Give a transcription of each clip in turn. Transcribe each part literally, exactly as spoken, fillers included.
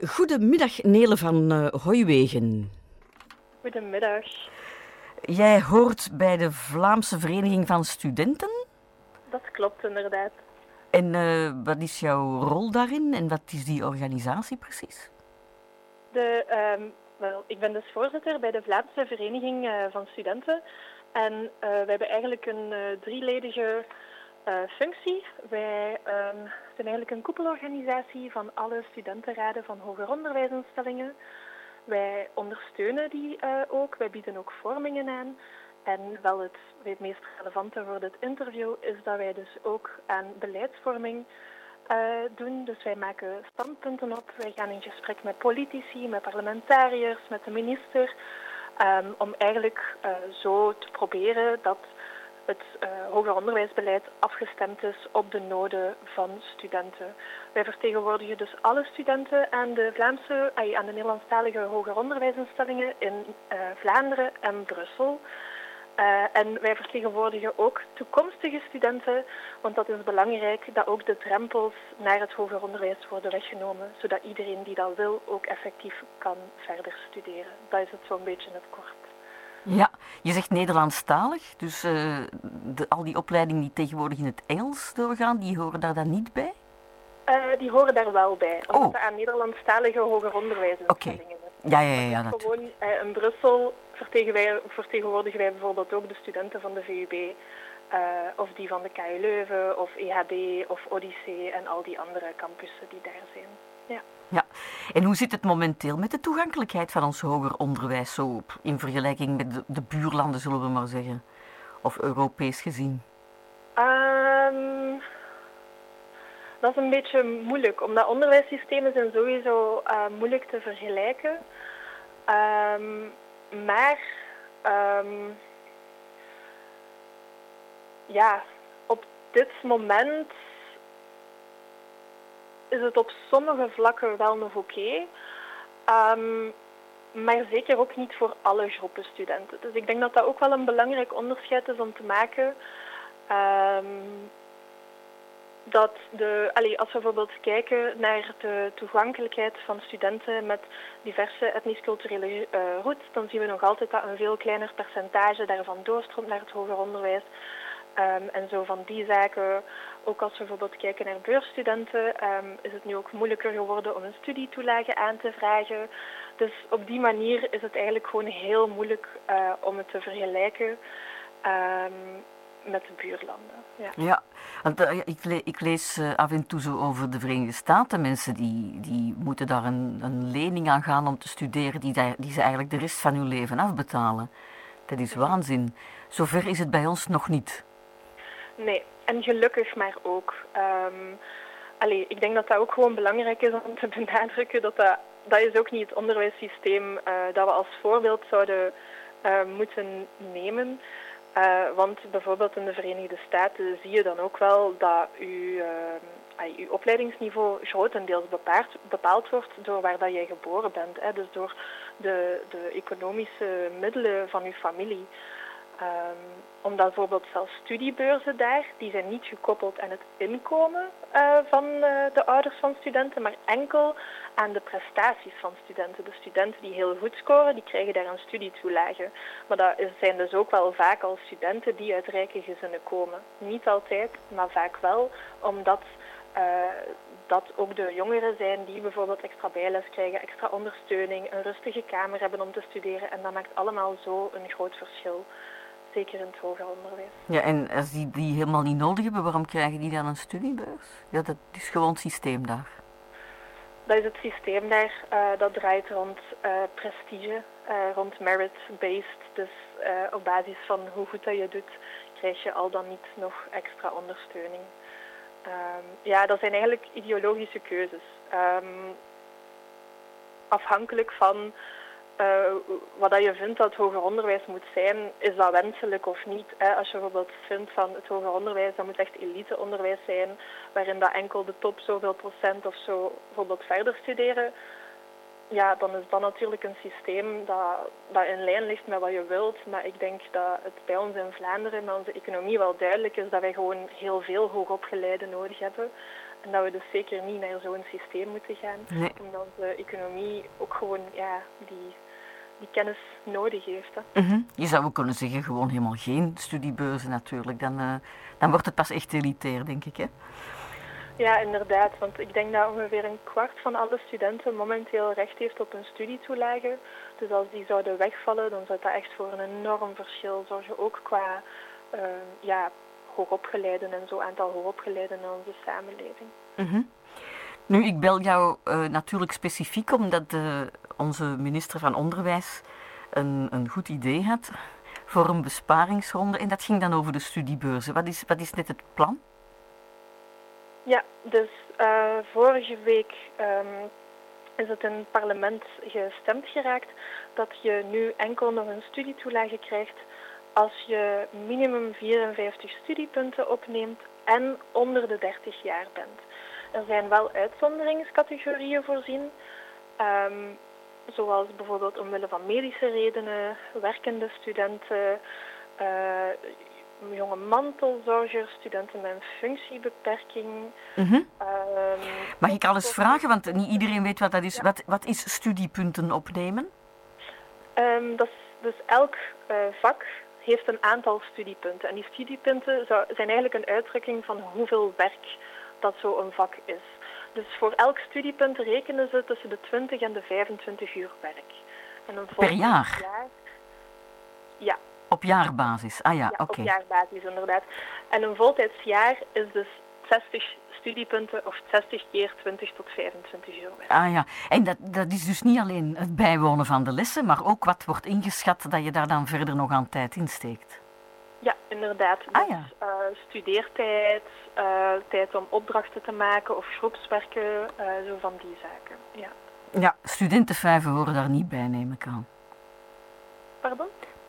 Goedemiddag, Nele van uh, Hooiwegen. Goedemiddag. Jij hoort bij de Vlaamse Vereniging van Studenten? Dat klopt, inderdaad. En uh, wat is jouw rol daarin en wat is die organisatie precies? De, um, wel, ik ben dus voorzitter bij de Vlaamse Vereniging uh, van Studenten. En uh, wij hebben eigenlijk een uh, drieledige uh, functie. Wij um, zijn eigenlijk een koepelorganisatie van alle studentenraden van hoger onderwijsinstellingen. Wij ondersteunen die uh, ook. Wij bieden ook vormingen aan. En wel het, het meest relevante voor dit interview is dat wij dus ook aan beleidsvorming uh, doen. Dus wij maken standpunten op. Wij gaan in gesprek met politici, met parlementariërs, met de minister. Um, om eigenlijk uh, zo te proberen dat het uh, hoger onderwijsbeleid afgestemd is op de noden van studenten. Wij vertegenwoordigen dus alle studenten aan de Vlaamse, ay, aan de Nederlandstalige hoger onderwijsinstellingen in uh, Vlaanderen en Brussel. Uh, en wij vertegenwoordigen ook toekomstige studenten, want dat is belangrijk dat ook de drempels naar het hoger onderwijs worden weggenomen, zodat iedereen die dat wil ook effectief kan verder studeren. Dat is het zo'n beetje in het kort. Ja, je zegt Nederlandstalig, dus uh, de, al die opleidingen die tegenwoordig in het Engels doorgaan, die horen daar dan niet bij? Uh, die horen daar wel bij, omdat oh. het aan Nederlandstalige hoger onderwijsinstellingen okay. is. Ja, ja, ja. ja dat... Gewoon uh, in Brussel vertegenwoordigen wij bijvoorbeeld ook de studenten van de V U B, uh, of die van de K U Leuven, of E H B, of Odyssee en al die andere campussen die daar zijn. Ja. Ja, en hoe zit het momenteel met de toegankelijkheid van ons hoger onderwijs, zo in vergelijking met de, de buurlanden, zullen we maar zeggen, of Europees gezien? Um, dat is een beetje moeilijk, omdat onderwijssystemen zijn sowieso uh, moeilijk te vergelijken. Um, maar um, ja, op dit moment is het op sommige vlakken wel nog oké, okay, um, maar zeker ook niet voor alle groepen studenten. Dus ik denk dat dat ook wel een belangrijk onderscheid is om te maken. Um, dat de, allee, als we bijvoorbeeld kijken naar de toegankelijkheid van studenten met diverse etnisch-culturele uh, roots, dan zien we nog altijd dat een veel kleiner percentage daarvan doorstroomt naar het hoger onderwijs. Um, en zo van die zaken, ook als we bijvoorbeeld kijken naar beursstudenten, um, is het nu ook moeilijker geworden om een studietoelage aan te vragen. Dus op die manier is het eigenlijk gewoon heel moeilijk uh, om het te vergelijken um, met de buurlanden. Ja, ja want, uh, ik, le- ik lees uh, af en toe zo over de Verenigde Staten. Mensen die, die moeten daar een, een lening aan gaan om te studeren die, daar, die ze eigenlijk de rest van hun leven afbetalen. Dat is waanzin. Zover is het bij ons nog niet. Nee, en gelukkig maar ook. Um, allee, ik denk dat dat ook gewoon belangrijk is om te benadrukken. Dat, dat, dat is ook niet het onderwijssysteem uh, dat we als voorbeeld zouden uh, moeten nemen. Uh, want bijvoorbeeld in de Verenigde Staten zie je dan ook wel dat uw, uh, uh, uw opleidingsniveau grotendeels bepaald, bepaald wordt door waar dat jij geboren bent. Hè? Dus door de, de economische middelen van uw familie. Um, omdat bijvoorbeeld zelfs studiebeurzen daar, die zijn niet gekoppeld aan het inkomen uh, van uh, de ouders van studenten, maar enkel aan de prestaties van studenten. De studenten die heel goed scoren, die krijgen daar een studietoelage. Maar dat is, zijn dus ook wel vaak al studenten die uit rijke gezinnen komen. Niet altijd, maar vaak wel, omdat uh, dat ook de jongeren zijn die bijvoorbeeld extra bijles krijgen, extra ondersteuning, een rustige kamer hebben om te studeren. En dat maakt allemaal zo een groot verschil. Zeker in het hoger onderwijs. Ja, en als die die helemaal niet nodig hebben, waarom krijgen die dan een studiebeurs? Ja, dat is gewoon het systeem daar. Dat is het systeem daar. Uh, dat draait rond uh, prestige, uh, rond merit-based. Dus uh, op basis van hoe goed dat je doet, krijg je al dan niet nog extra ondersteuning. Um, ja, dat zijn eigenlijk ideologische keuzes. Um, afhankelijk van Uh, wat dat je vindt dat het hoger onderwijs moet zijn, is dat wenselijk of niet? Hè? Als je bijvoorbeeld vindt van het hoger onderwijs, dat moet echt eliteonderwijs zijn, waarin dat enkel de top zoveel procent of zo bijvoorbeeld verder studeren, ja, dan is dat natuurlijk een systeem dat, dat in lijn ligt met wat je wilt. Maar ik denk dat het bij ons in Vlaanderen, met onze economie, wel duidelijk is dat wij gewoon heel veel hoogopgeleiden nodig hebben. En dat we dus zeker niet naar zo'n systeem moeten gaan. Nee. Omdat de economie ook gewoon ja, die, die kennis nodig heeft. Hè. Mm-hmm. Je zou ook kunnen zeggen, gewoon helemaal geen studiebeurzen natuurlijk. Dan, uh, dan wordt het pas echt elitair, denk ik, hè? Ja, inderdaad. Want ik denk dat ongeveer een kwart van alle studenten momenteel recht heeft op een studietoelage. Dus als die zouden wegvallen, dan zou dat echt voor een enorm verschil zorgen. Ook qua uh, ja, hoogopgeleiden en zo, aantal hoogopgeleiden in onze samenleving. Mm-hmm. Nu, ik bel jou uh, natuurlijk specifiek omdat uh, onze minister van Onderwijs een, een goed idee had voor een besparingsronde. En dat ging dan over de studiebeurzen. Wat is, wat is net het plan? Ja, dus uh, vorige week um, is het in het parlement gestemd geraakt dat je nu enkel nog een studietoelage krijgt als je minimum vierenvijftig studiepunten opneemt en onder de dertig jaar bent. Er zijn wel uitzonderingscategorieën voorzien, um, zoals bijvoorbeeld omwille van medische redenen, werkende studenten, uh, jonge mantelzorgers, studenten met een functiebeperking. Mm-hmm. Um, Mag ik alles vragen, want niet iedereen weet wat dat is. Ja. Wat, wat is studiepunten opnemen? Um, dat is, dus elk uh, vak heeft een aantal studiepunten. En die studiepunten zou, zijn eigenlijk een uitdrukking van hoeveel werk dat zo'n vak is. Dus voor elk studiepunt rekenen ze tussen de twintig en de vijfentwintig uur werk. En een per jaar? jaar? Ja. Op jaarbasis? Ah ja, ja oké. Okay. Op jaarbasis inderdaad. En een voltijdsjaar is dus zestig studiepunten of zestig keer twintig tot vijfentwintig uur werk. Ah ja, en dat, dat is dus niet alleen het bijwonen van de lessen, maar ook wat wordt ingeschat dat je daar dan verder nog aan tijd in steekt. Ja, inderdaad. Ah, ja. Dus, uh, studeertijd, uh, tijd om opdrachten te maken of groepswerken, uh, zo van die zaken. Ja, ja, studentenfuiven horen daar niet bij, neem ik aan. Pardon?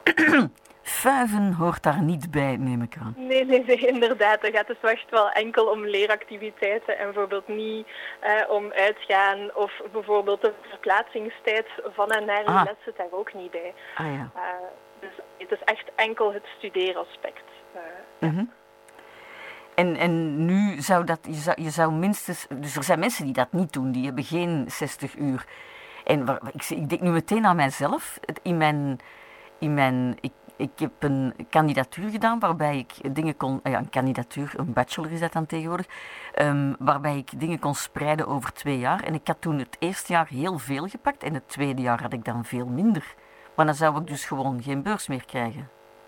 Fuiven hoort daar niet bij, neem ik aan. Nee, nee, nee, inderdaad. Het gaat dus echt wel enkel om leeractiviteiten en bijvoorbeeld niet uh, om uitgaan of bijvoorbeeld de verplaatsingstijd van en naar ah. je les zit daar ook niet bij. Ah, ja. Uh, dus het is echt enkel het studeeraspect. Uh, mm-hmm. En, en nu zou dat, je zou, je zou minstens, dus er zijn mensen die dat niet doen, die hebben geen zestig uur. En waar, ik, ik denk nu meteen aan mijzelf. In mijn, in mijn, ik, ik heb een kandidatuur gedaan waarbij ik dingen kon, ja, een kandidatuur, een bachelor is dat dan tegenwoordig, um, waarbij ik dingen kon spreiden over twee jaar. En ik had toen het eerste jaar heel veel gepakt en het tweede jaar had ik dan veel minder. Maar dan zou ik dus gewoon geen beurs meer krijgen.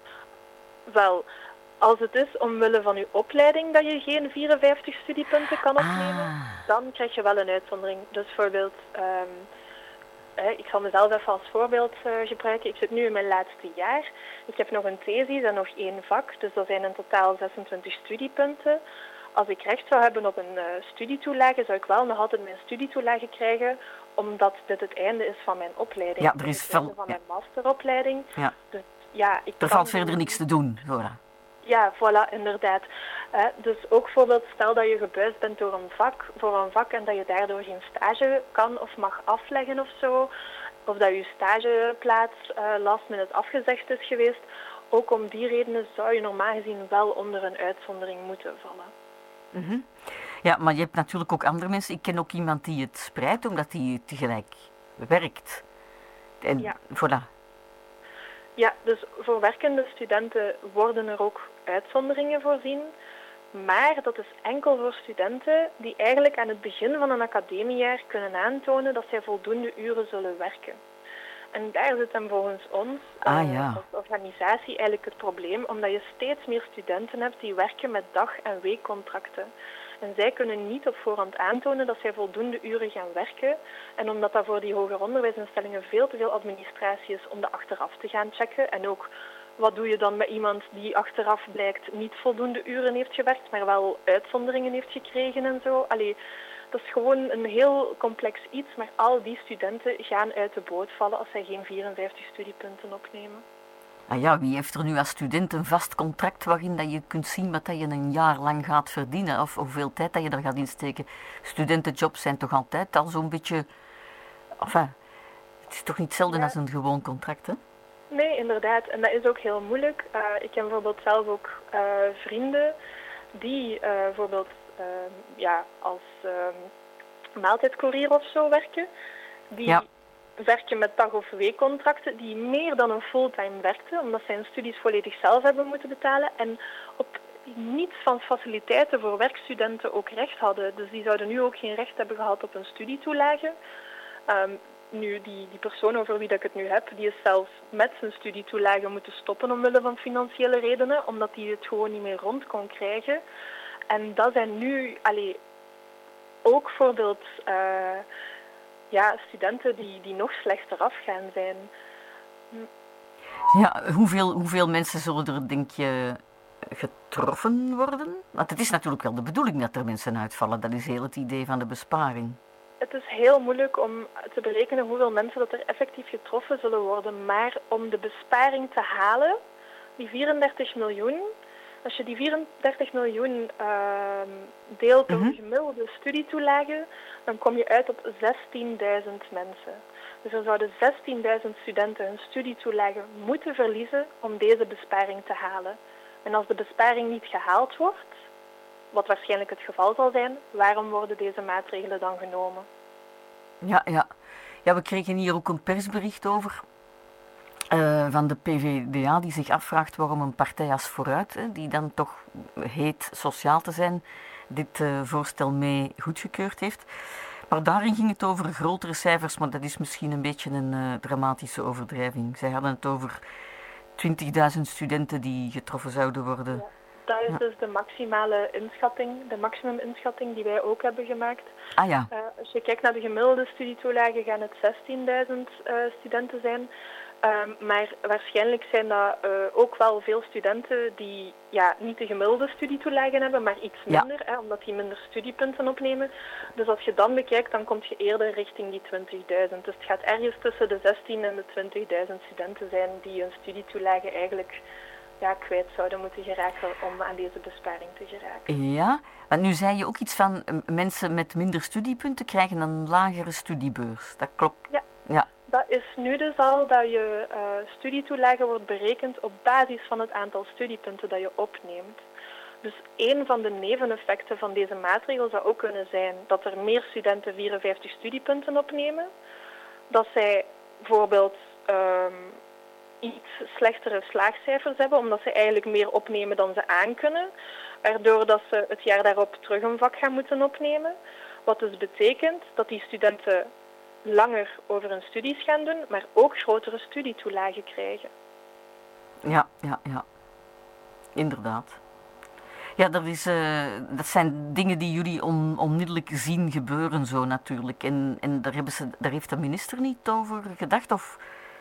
Wel, als het is omwille van uw opleiding dat je geen vierenvijftig studiepunten kan opnemen, ah. dan krijg je wel een uitzondering. Dus bijvoorbeeld, um, eh, ik zal mezelf even als voorbeeld uh, gebruiken. Ik zit nu in mijn laatste jaar. Ik heb nog een thesis en nog één vak, dus dat zijn in totaal zesentwintig studiepunten. Als ik recht zou hebben op een uh, studietoelage, zou ik wel nog altijd mijn studietoelage krijgen, omdat dit het einde is van mijn opleiding. Ja, er is het veel... einde van ja. mijn masteropleiding. Ja. Dus, ja, ik er valt verder niks te doen, voilà. Ja, voilà, inderdaad. Uh, dus ook bijvoorbeeld, stel dat je gebuist bent door een vak, voor een vak en dat je daardoor geen stage kan of mag afleggen of zo, of dat je stageplaats uh, last minute afgezegd is geweest, ook om die redenen zou je normaal gezien wel onder een uitzondering moeten vallen. Mm-hmm. Ja, maar je hebt natuurlijk ook andere mensen. Ik ken ook iemand die het spreidt, omdat hij tegelijk werkt. En ja. Voilà. Ja, dus voor werkende studenten worden er ook uitzonderingen voorzien. Maar dat is enkel voor studenten die eigenlijk aan het begin van een academiejaar kunnen aantonen dat zij voldoende uren zullen werken. En daar zit dan volgens ons ah, uh, ja. als organisatie eigenlijk het probleem, omdat je steeds meer studenten hebt die werken met dag- en weekcontracten. En zij kunnen niet op voorhand aantonen dat zij voldoende uren gaan werken. En omdat dat voor die hoger onderwijsinstellingen veel te veel administratie is om dat achteraf te gaan checken. En ook, wat doe je dan met iemand die achteraf blijkt niet voldoende uren heeft gewerkt, maar wel uitzonderingen heeft gekregen en zo. Allee, dat is gewoon een heel complex iets, maar al die studenten gaan uit de boot vallen als zij geen vierenvijftig studiepunten opnemen. Ah ja, wie heeft er nu als student een vast contract waarin dat je kunt zien wat dat je een jaar lang gaat verdienen of hoeveel tijd dat je er gaat insteken? Studentenjobs zijn toch altijd al zo'n beetje... Enfin, het is toch niet hetzelfde ja. als een gewoon contract, hè? Nee, inderdaad. En dat is ook heel moeilijk. Uh, ik heb bijvoorbeeld zelf ook uh, vrienden die uh, bijvoorbeeld uh, ja, als uh, maaltijdcourier of zo werken. Die ja. werken met dag- of weekcontracten die meer dan een fulltime werkten, omdat zij hun studies volledig zelf hebben moeten betalen en op niets van faciliteiten voor werkstudenten ook recht hadden. Dus die zouden nu ook geen recht hebben gehad op een studietoelage. Um, nu, die, die persoon over wie dat ik het nu heb, die is zelfs met zijn studietoelage moeten stoppen omwille van financiële redenen, omdat hij het gewoon niet meer rond kon krijgen. En dat zijn nu allee, ook bijvoorbeeld uh, ja, studenten die, die nog slechter afgaan zijn. Hm. Ja, hoeveel, hoeveel mensen zullen er, denk je, getroffen worden? Want het is natuurlijk wel de bedoeling dat er mensen uitvallen. Dat is heel het idee van de besparing. Het is heel moeilijk om te berekenen hoeveel mensen dat er effectief getroffen zullen worden. Maar om de besparing te halen, die vierendertig miljoen... Als je die vierendertig miljoen uh, deelt door de gemiddelde studietoelage, dan kom je uit op zestienduizend mensen. Dus er zouden zestienduizend studenten hun studietoelage moeten verliezen om deze besparing te halen. En als de besparing niet gehaald wordt, wat waarschijnlijk het geval zal zijn, waarom worden deze maatregelen dan genomen? Ja, ja. Ja, we kregen hier ook een persbericht over. Uh, van de P V D A die zich afvraagt waarom een partij als Vooruit, hè, die dan toch heet sociaal te zijn, dit uh, voorstel mee goedgekeurd heeft. Maar daarin ging het over grotere cijfers, maar dat is misschien een beetje een uh, dramatische overdrijving. Zij hadden het over twintigduizend studenten die getroffen zouden worden. Ja, dat is ja. dus de maximale inschatting, de maximuminschatting die wij ook hebben gemaakt. Ah ja. Uh, als je kijkt naar de gemiddelde studietoelage gaan het zestienduizend uh, studenten zijn. Um, maar waarschijnlijk zijn dat uh, ook wel veel studenten die ja, niet de gemiddelde studietoelagen hebben, maar iets minder, ja. hè, omdat die minder studiepunten opnemen. Dus als je dan bekijkt, dan kom je eerder richting die twintigduizend. Dus het gaat ergens tussen de zestien en de twintigduizend studenten zijn die hun studietoelagen eigenlijk ja, kwijt zouden moeten geraken om aan deze besparing te geraken. Ja, want nu zei je ook iets van uh, mensen met minder studiepunten krijgen een lagere studiebeurs. Dat klopt. Ja. Ja. Dat is nu dus al dat je uh, studietoelage wordt berekend op basis van het aantal studiepunten dat je opneemt. Dus een van de neveneffecten van deze maatregel zou ook kunnen zijn dat er meer studenten vierenvijftig studiepunten opnemen. Dat zij bijvoorbeeld um, iets slechtere slaagcijfers hebben, omdat ze eigenlijk meer opnemen dan ze aankunnen. Waardoor dat ze het jaar daarop terug een vak gaan moeten opnemen. Wat dus betekent dat die studenten langer over hun studies gaan doen, maar ook grotere studietoelagen krijgen. Ja, ja, ja. Inderdaad. Ja, dat, is, uh, dat zijn dingen die jullie on, onmiddellijk zien gebeuren zo natuurlijk. En, en daar, hebben ze, daar heeft de minister niet over gedacht? Of,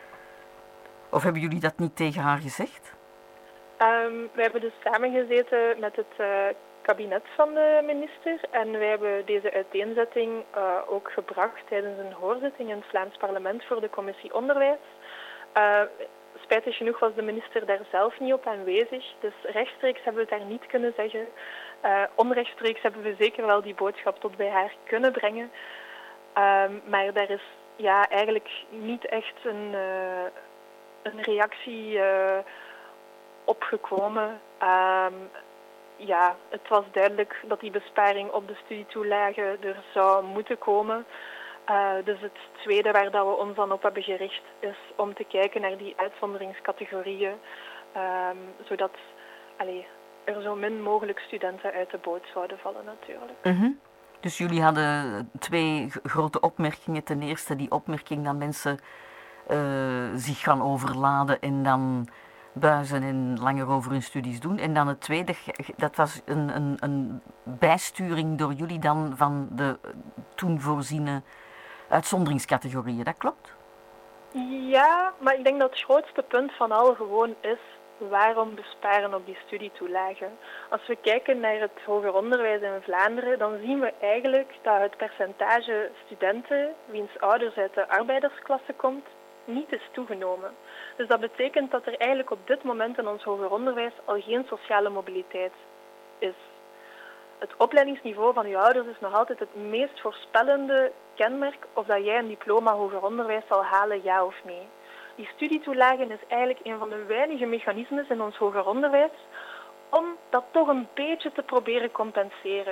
of hebben jullie dat niet tegen haar gezegd? Um, we hebben dus samengezeten met het uh, kabinet van de minister en wij hebben deze uiteenzetting uh, ook gebracht tijdens een hoorzitting in het Vlaams parlement voor de commissie onderwijs. Uh, spijtig genoeg was de minister daar zelf niet op aanwezig, dus rechtstreeks hebben we het daar niet kunnen zeggen. Uh, onrechtstreeks hebben we zeker wel die boodschap tot bij haar kunnen brengen, uh, maar daar is ja, eigenlijk niet echt een, uh, een reactie uh, opgekomen. Uh, Ja, het was duidelijk dat die besparing op de studietoelage er zou moeten komen. Uh, dus het tweede waar dat we ons dan op hebben gericht is om te kijken naar die uitzonderingscategorieën, um, zodat allee, er zo min mogelijk studenten uit de boot zouden vallen natuurlijk. Mm-hmm. Dus jullie hadden twee grote opmerkingen. Ten eerste die opmerking dat mensen uh, zich gaan overladen en dan buizen en langer over hun studies doen. En dan het tweede, dat was een, een, een bijsturing door jullie dan van de toen voorziene uitzonderingscategorieën. Dat klopt? Ja, maar ik denk dat het grootste punt van al gewoon is waarom besparen op die studietoelage. Als we kijken naar het hoger onderwijs in Vlaanderen, dan zien we eigenlijk dat het percentage studenten wiens ouders uit de arbeidersklasse komt, niet is toegenomen. Dus dat betekent dat er eigenlijk op dit moment in ons hoger onderwijs al geen sociale mobiliteit is. Het opleidingsniveau van je ouders is nog altijd het meest voorspellende kenmerk of dat jij een diploma hoger onderwijs zal halen, ja of nee. Die studietoelagen is eigenlijk een van de weinige mechanismes in ons hoger onderwijs om dat toch een beetje te proberen compenseren.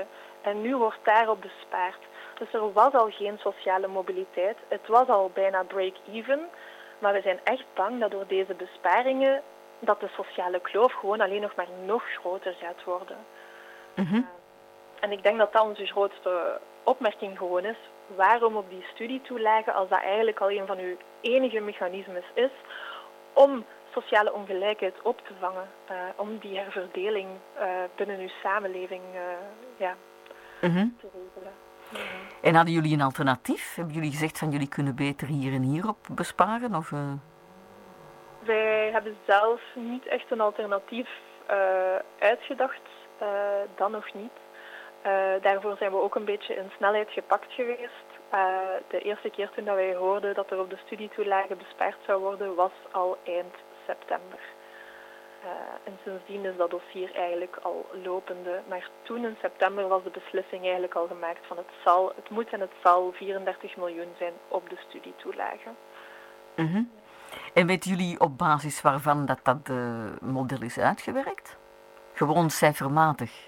En nu wordt daarop bespaard. Dus er was al geen sociale mobiliteit. Het was al bijna break-even. Maar we zijn echt bang dat door deze besparingen dat de sociale kloof gewoon alleen nog maar nog groter gaat worden. Mm-hmm. Uh, en ik denk dat dat onze grootste opmerking gewoon is. Waarom op die studietoelagen, als dat eigenlijk al een van uw enige mechanismes is om sociale ongelijkheid op te vangen, uh, om die herverdeling uh, binnen uw samenleving uh, ja, mm-hmm. te regelen. Mm-hmm. En hadden jullie een alternatief? Hebben jullie gezegd van jullie kunnen beter hier en hier op besparen? Of, uh... Wij hebben zelf niet echt een alternatief uh, uitgedacht, uh, dan nog niet. Uh, daarvoor zijn we ook een beetje in snelheid gepakt geweest. Uh, de eerste keer toen dat wij hoorden dat er op de studietoelage bespaard zou worden, was al eind september. Uh, en sindsdien is dat dossier eigenlijk al lopende. Maar toen in september was de beslissing eigenlijk al gemaakt van het zal, het moet en het zal vierendertig miljoen zijn op de studietoelage. Mm-hmm. En weten jullie op basis waarvan dat, dat uh, model is uitgewerkt? Gewoon cijfermatig?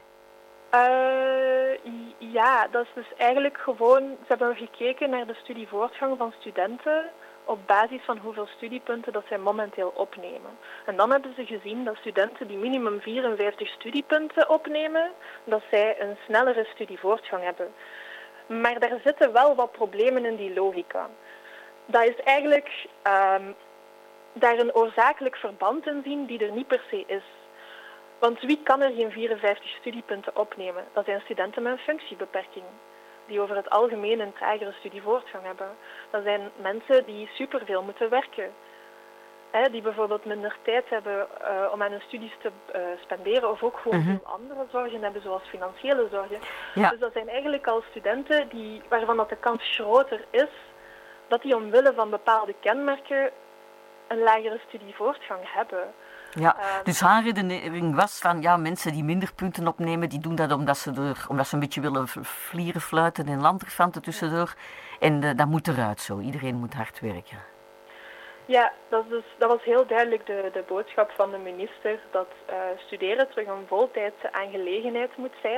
Uh, ja, dat is dus eigenlijk gewoon, ze hebben gekeken naar de studievoortgang van studenten op basis van hoeveel studiepunten dat zij momenteel opnemen. En dan hebben ze gezien dat studenten die minimum vierenvijftig studiepunten opnemen, dat zij een snellere studievoortgang hebben. Maar daar zitten wel wat problemen in die logica. Dat is eigenlijk um, daar een oorzakelijk verband in zien die er niet per se is. Want wie kan er geen vierenvijftig studiepunten opnemen? Dat zijn studenten met een functiebeperking, die over het algemeen een tragere studievoortgang hebben. Dat zijn mensen die superveel moeten werken. Hè, die bijvoorbeeld minder tijd hebben uh, om aan hun studies te uh, spenderen, of ook gewoon mm-hmm. veel andere zorgen hebben, zoals financiële zorgen. Ja. Dus dat zijn eigenlijk al studenten die, waarvan dat de kans groter is dat die omwille van bepaalde kenmerken een lagere studievoortgang hebben. Ja, dus haar redenering was van, ja, mensen die minder punten opnemen, die doen dat omdat ze, er, omdat ze een beetje willen vlieren, fluiten en lanterfanten tussendoor. En uh, dat moet eruit zo, iedereen moet hard werken. Ja, dat, is dus, dat was heel duidelijk de, de boodschap van de minister, dat uh, studeren terug een voltijdse aangelegenheid moet zijn.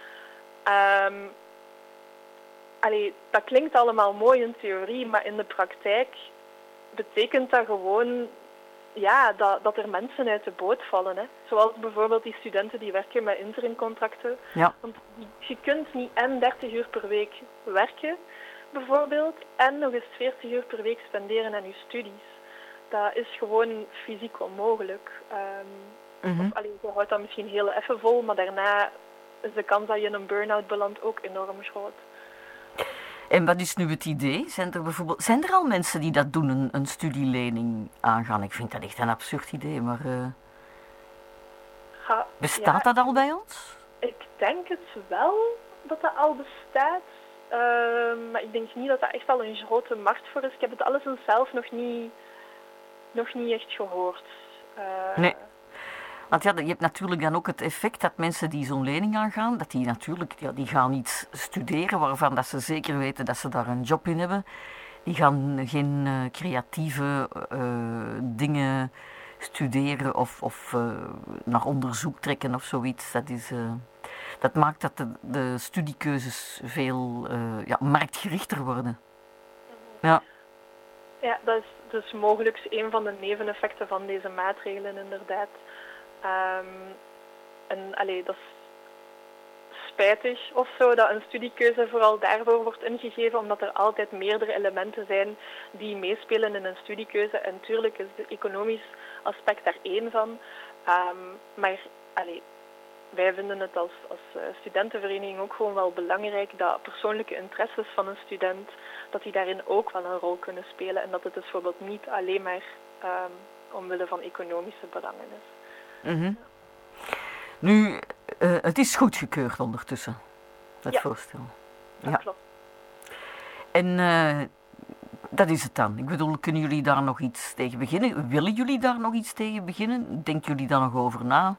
Um, allee, dat klinkt allemaal mooi in theorie, maar in de praktijk betekent dat gewoon ja, dat, dat er mensen uit de boot vallen. Hè. Zoals bijvoorbeeld die studenten die werken met interimcontracten. Ja. Want je kunt niet en dertig uur per week werken, bijvoorbeeld, en nog eens veertig uur per week spenderen aan je studies. Dat is gewoon fysiek onmogelijk. Um, mm-hmm. of, allee, je houdt dat misschien heel even vol, maar daarna is de kans dat je in een burn-out belandt ook enorm groot. En wat is nu het idee? Zijn er bijvoorbeeld, zijn er al mensen die dat doen, een, een studielening aangaan? Ik vind dat echt een absurd idee, maar uh, ha, bestaat ja, dat al bij ons? Ik denk het wel dat dat al bestaat, uh, maar ik denk niet dat dat echt al een grote markt voor is. Ik heb het alleszins zelf nog niet, nog niet echt gehoord. Uh, nee. Want ja, je hebt natuurlijk dan ook het effect dat mensen die zo'n lening aangaan, dat die natuurlijk, ja, die gaan iets studeren waarvan dat ze zeker weten dat ze daar een job in hebben. Die gaan geen uh, creatieve uh, dingen studeren of, of uh, naar onderzoek trekken of zoiets. Dat, is, uh, dat maakt dat de, de studiekeuzes veel uh, ja, marktgerichter worden. Ja. Ja, dat is dus mogelijk een van de neveneffecten van deze maatregelen inderdaad. Um, en allee, dat is spijtig of zo dat een studiekeuze vooral daarvoor wordt ingegeven, omdat er altijd meerdere elementen zijn die meespelen in een studiekeuze. En natuurlijk is het economisch aspect daar één van. Um, maar allee, wij vinden het als, als studentenvereniging ook gewoon wel belangrijk dat persoonlijke interesses van een student, dat die daarin ook wel een rol kunnen spelen. En dat het dus bijvoorbeeld niet alleen maar um, omwille van economische belangen is. Mm-hmm. Nu, uh, het is goedgekeurd ondertussen, het ja. voorstel. Dat ja, klopt. En uh, dat is het dan. Ik bedoel, kunnen jullie daar nog iets tegen beginnen? Willen jullie daar nog iets tegen beginnen? Denken jullie daar nog over na?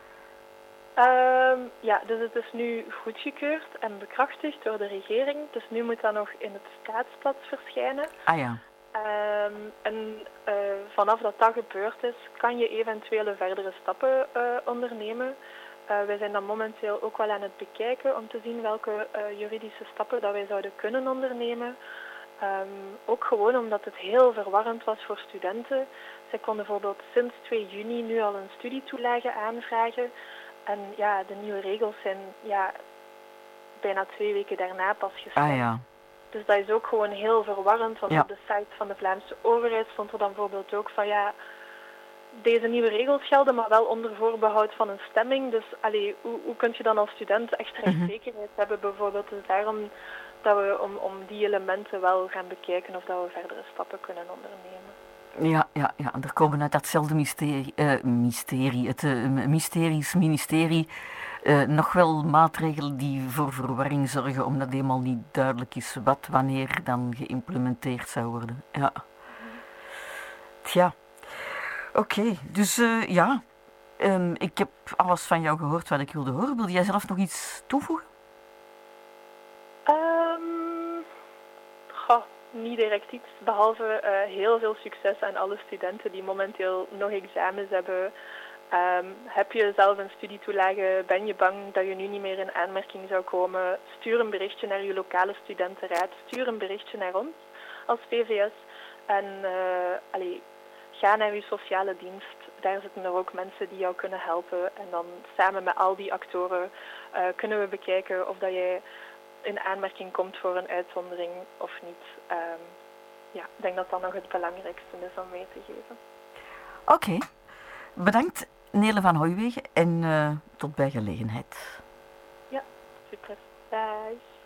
Um, ja, dus het is nu goedgekeurd en bekrachtigd door de regering. Dus nu moet dat nog in het staatsblad verschijnen. Ah ja. Um, en uh, vanaf dat dat gebeurd is, kan je eventuele verdere stappen uh, ondernemen. Uh, wij zijn dan momenteel ook wel aan het bekijken om te zien welke uh, juridische stappen dat wij zouden kunnen ondernemen. Um, ook gewoon omdat het heel verwarrend was voor studenten. Zij konden bijvoorbeeld sinds twee juni nu al een studietoelage aanvragen. En ja, de nieuwe regels zijn ja, bijna twee weken daarna pas gestart. Ah ja. Dus dat is ook gewoon heel verwarrend, want ja. Op de site van de Vlaamse overheid stond er dan bijvoorbeeld ook van ja, deze nieuwe regels gelden, maar wel onder voorbehoud van een stemming. Dus allee, hoe, hoe kun je dan als student echt rechtszekerheid mm-hmm. hebben bijvoorbeeld? Dus daarom dat we om, om die elementen wel gaan bekijken of dat we verdere stappen kunnen ondernemen. Ja, ja, ja. En er komen uit datzelfde mysterie, uh, mysterie het uh, mysterisch ministerie, uh, nog wel maatregelen die voor verwarring zorgen, omdat helemaal niet duidelijk is wat wanneer dan geïmplementeerd zou worden. Ja. Tja. Oké, okay, dus uh, ja, um, ik heb alles van jou gehoord wat ik wilde horen. Wil jij zelf nog iets toevoegen? Um, goh, niet direct iets, behalve uh, heel veel succes aan alle studenten die momenteel nog examens hebben. Um, heb je zelf een studietoelage, ben je bang dat je nu niet meer in aanmerking zou komen? Stuur een berichtje naar je lokale studentenraad, stuur een berichtje naar ons als P V S en uh, allee, ga naar je sociale dienst. Daar zitten er ook mensen die jou kunnen helpen. En dan samen met al die actoren uh, kunnen we bekijken of dat jij in aanmerking komt voor een uitzondering of niet. Um, ja, ik denk dat dat nog het belangrijkste is om mee te geven. Oké. Okay. Bedankt Nele van Hooijwegen en uh, tot bij gelegenheid. Ja, super. Dag.